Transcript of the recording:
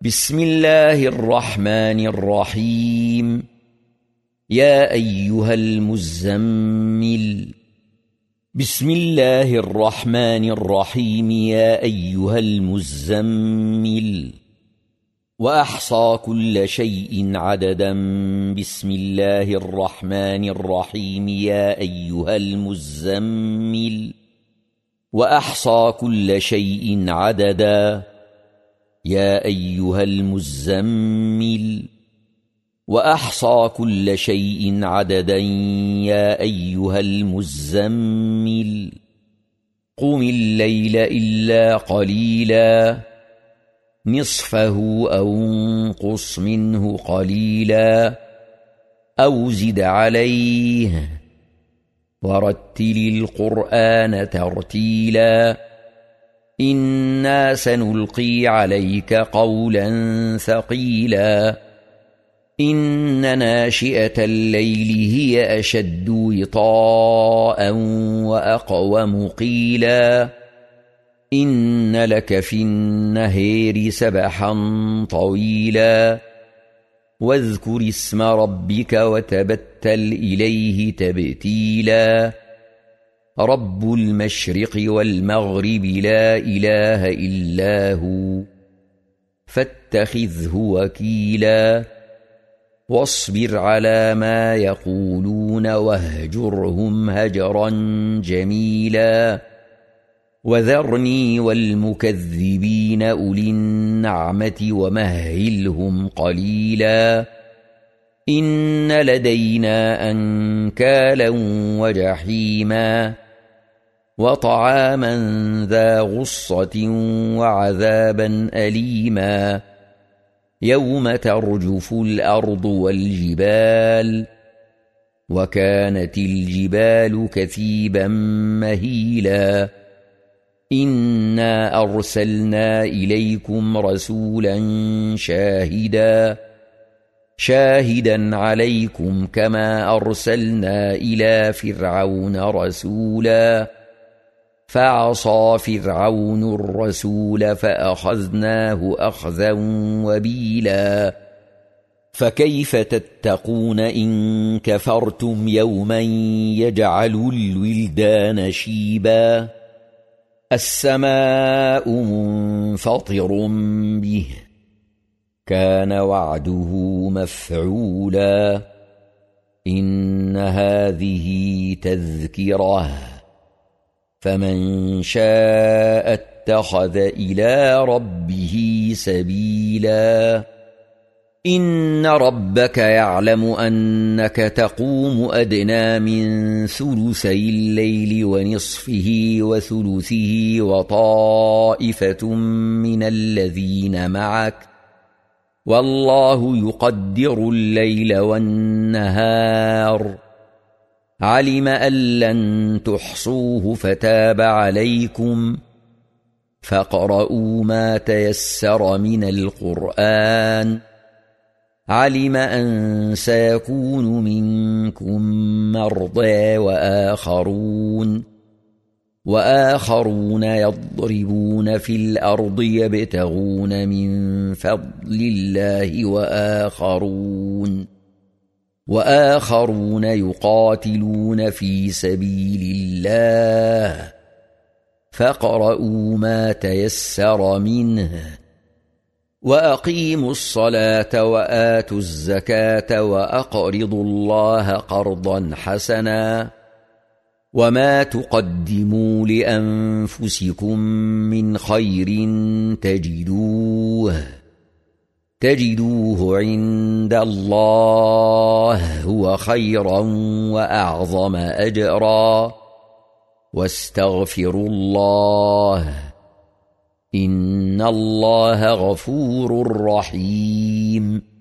بسم الله الرحمن الرحيم. يا أيها المزمل. بسم الله الرحمن الرحيم. يا أيها المزمل. وأحصى كل شيء عددا. بسم الله الرحمن الرحيم. يا أيها المزمل. وأحصى كل شيء عددا. يا أيها المزمل. وأحصى كل شيء عددا. يا أيها المزمل. قم الليل إلا قليلا. نصفه أو انقص منه قليلا أو زد عليه. ورتل القرآن ترتيلا. إنا سنلقي عليك قولا ثقيلا. إن ناشئة الليل هي أشد وطاء وأقوم قيلا. إن لك في النهار سبحا طويلا. واذكر اسم ربك وتبتل إليه تبتيلا. رب المشرق والمغرب لا إله إلا هو فاتخذه وكيلا. واصبر على ما يقولون واهجرهم هجرا جميلا. وذرني والمكذبين أولي النعمة ومهلهم قليلا. إن لدينا أنكالا وجحيما وطعاما ذا غصة وعذابا أليما. يوم ترجف الأرض والجبال. وكانت الجبال كثيبا مهيلا. إنا أرسلنا إليكم رسولا شاهدا عليكم كما أرسلنا إلى فرعون رسولا. فعصى فرعون الرسول فأخذناه أخذا وبيلا. فكيف تتقون إن كفرتم يوما يجعل الولدان شيبا. السماء منفطر به. كان وعده مفعولا. إن هذه تذكرة فمن شاء اتخذ إلى ربه سبيلا. إن ربك يعلم أنك تقوم أدنى من ثلثي الليل ونصفه وثلثه وطائفة من الذين معك. والله يقدر الليل والنهار. علم أن لن تحصوه فتاب عليكم. فاقرؤوا ما تيسر من القرآن. علم أن سيكون منكم مرضى وآخرون يضربون في الأرض يبتغون من فضل الله وآخرون يقاتلون في سبيل الله. فاقرؤوا ما تيسر منه. وأقيموا الصلاة وآتوا الزكاة وأقرضوا الله قرضا حسنا. وما تقدموا لأنفسكم من خير تجدوه عند الله هو خيرا وأعظم أجرا. واستغفروا الله. إن الله غفور رحيم.